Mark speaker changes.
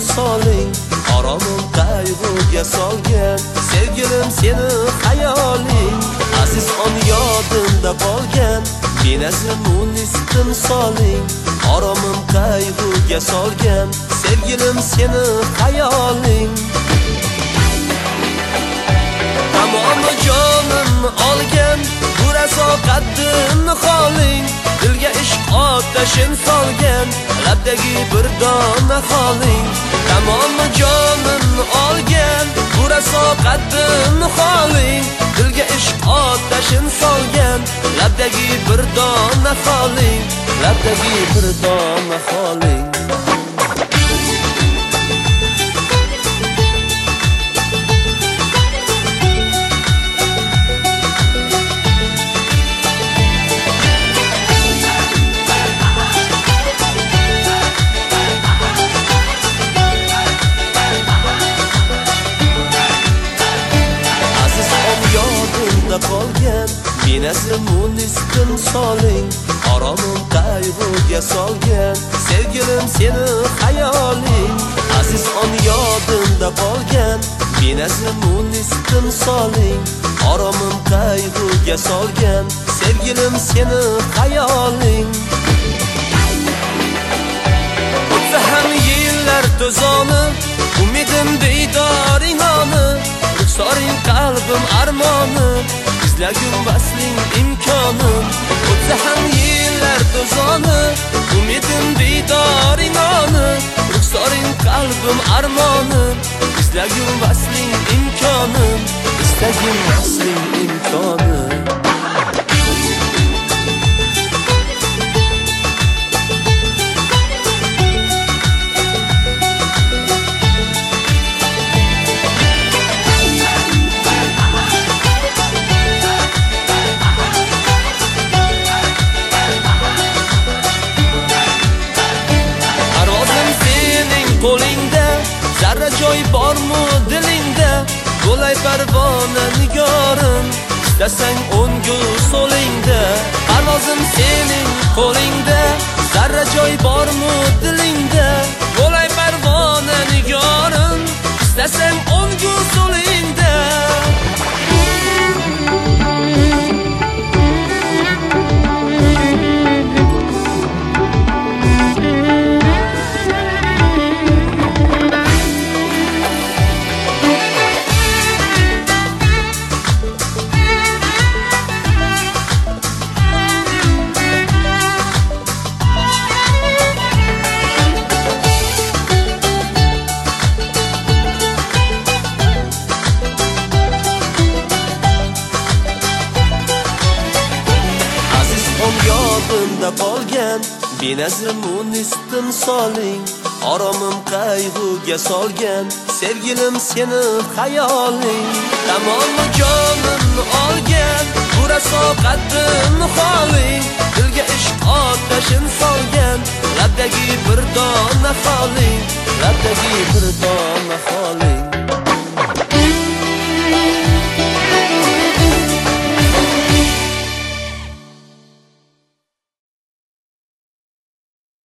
Speaker 1: timsoling, oromim qayg'uga solgan sevgilim seni hayoling. Aziz on yodimda qolgan benazir munis timsoling, oromim qayg'uga solgan sevgilim seni hayoling. Tamom jonimni olgan bu raso qaddimni xoling, dilga ishq otashin solgan labdagi bir dona xoling. Tamom jonimni olgan bu raso qaddimni xoling, dilga ishq otashin solgan labdagi bir dona xoling, labdagi bir dona xoling. Qolgan benazir munis timsoling, oromim qayg'uga solgan sevgilim seni hayoling. Aziz on yodimda qolgan benazir munis timsoling, oromim qayg'uga solgan sevgilim seni hayoling. O'tsa ham yillar to'zoni, umidim diydoring oni, ruxsoring qalbim armoni, izlagim vasling imkoni. O'tsa ham yillar to'zoni, umidim diydoring oni, ruxsoring qalbim armoni, izlagim vasling imkoni, izlagim vasling imkoni. Qo'lingda zarra joy bormi dilingda, bo'lay parvona nigorim, istasang o'ngu so'lingda. Parvozim sening qo'lingda, zarra joy bormi dilingda, bo'lay parvona nigorim, istasang o'ngu so'lingda. Yodimda qolgan benazir munis timsoling, oromim qayg'uga solgan sevgilim seni hayoling. Tamom jonimni olgan bu raso qaddimni xoling, dilga ishq otashin solgan labdagi bir dona xoling, labdagi bir dona xoling.